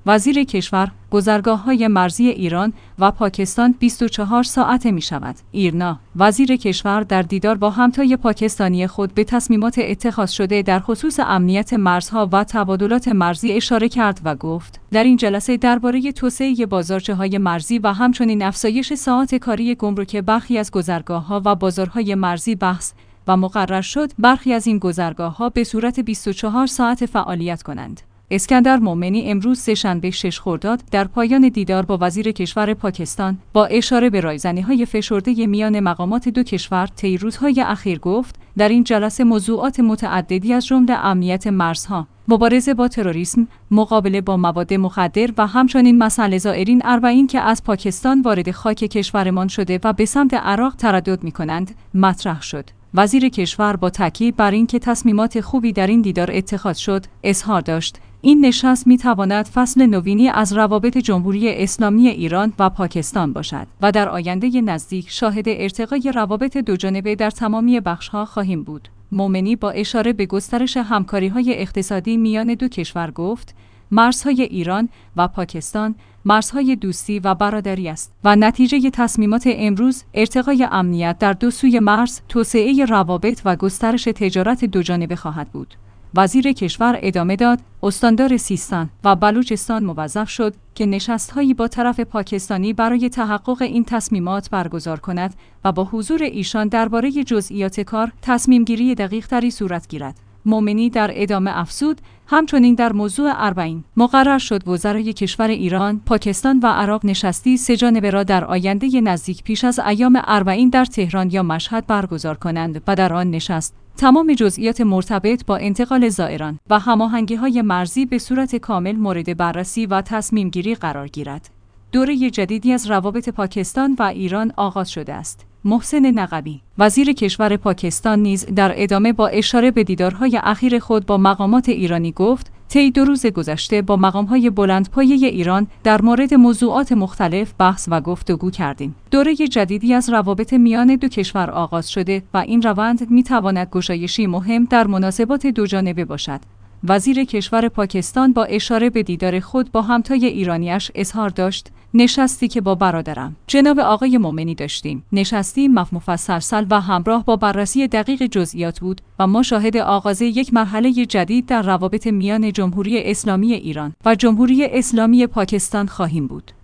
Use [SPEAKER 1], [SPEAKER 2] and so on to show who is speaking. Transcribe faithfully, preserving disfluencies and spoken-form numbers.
[SPEAKER 1] وزیر کشور: گذرگاه‌های مرزی ایران و پاکستان بیست و چهار ساعته می‌شود. ایرنا: وزیر کشور در دیدار با همتای پاکستانی خود به تصمیمات اتخاذ شده در خصوص امنیت مرزها و تبادلات مرزی اشاره کرد و گفت در این جلسه درباره توسعه بازارچه‌های مرزی و همچنین افزایش ساعات کاری گمرک برخی از گذرگاه‌ها و بازارهای مرزی بحث و مقرر شد برخی از این گذرگاه‌ها به صورت بیست و چهار ساعته فعالیت کنند. اسکندر مومنی امروز سه‌شنبه شش خرداد در پایان دیدار با وزیر کشور پاکستان با اشاره به رایزنی‌های فشرده میان مقامات دو کشور طی روزهای اخیر گفت در این جلسه موضوعات متعددی از جمله امنیت مرزها، مبارزه با تروریسم، مقابله با مواد مخدر و همچنین مسئله زائرین اربعین که از پاکستان وارد خاک کشورمان شده و به سمت عراق تردد می‌کنند مطرح شد. وزیر کشور با تاکید بر اینکه تصمیمات خوبی در این دیدار اتخاذ شد اظهار داشت این نشست می‌تواند فصل نوینی از روابط جمهوری اسلامی ایران و پاکستان باشد و در آینده نزدیک شاهد ارتقای روابط دوجانبه در تمامی بخش‌ها خواهیم بود. مومنی با اشاره به گسترش همکاری‌های اقتصادی میان دو کشور گفت مرزهای ایران و پاکستان مرزهای دوستی و برادری است و نتیجه تصمیمات امروز ارتقای امنیت در دو سوی مرز، توسعه روابط و گسترش تجارت دوجانبه خواهد بود. وزیر کشور ادامه داد استاندار سیستان و بلوچستان موظف شد که نشست‌هایی با طرف پاکستانی برای تحقق این تصمیمات برگزار کند و با حضور ایشان درباره جزئیات کار تصمیم‌گیری دقیق‌تری صورت گیرد. مومنی در ادامه افزود همچنین در موضوع اربعین مقرر شد وزرای کشور ایران، پاکستان و عراق نشستی سه‌جانبه را در آینده نزدیک پیش از ایام اربعین در تهران یا مشهد برگزار کنند و در آن نشست تمام جزئیات مرتبط با انتقال زائران و هماهنگی‌های مرزی به صورت کامل مورد بررسی و تصمیم گیری قرار گیرد. دوره جدیدی از روابط پاکستان و ایران آغاز شده است. محسن نقبی وزیر کشور پاکستان نیز در ادامه با اشاره به دیدارهای اخیر خود با مقامات ایرانی گفت طی دو روز گذشته با مقام‌های بلندپایه ایران در مورد موضوعات مختلف بحث و گفتگو کردیم. دوره جدیدی از روابط میان دو کشور آغاز شده و این روند می‌تواند گشایشی مهم در مناسبات دوجانبه باشد. وزیر کشور پاکستان با اشاره به دیدار خود با همتای ایرانیش اظهار داشت نشستی که با برادرم جناب آقای مومنی داشتیم نشستی مفصل و همراه با بررسی دقیق جزئیات بود و ما شاهد آغاز یک مرحله جدید در روابط میان جمهوری اسلامی ایران و جمهوری اسلامی پاکستان خواهیم بود.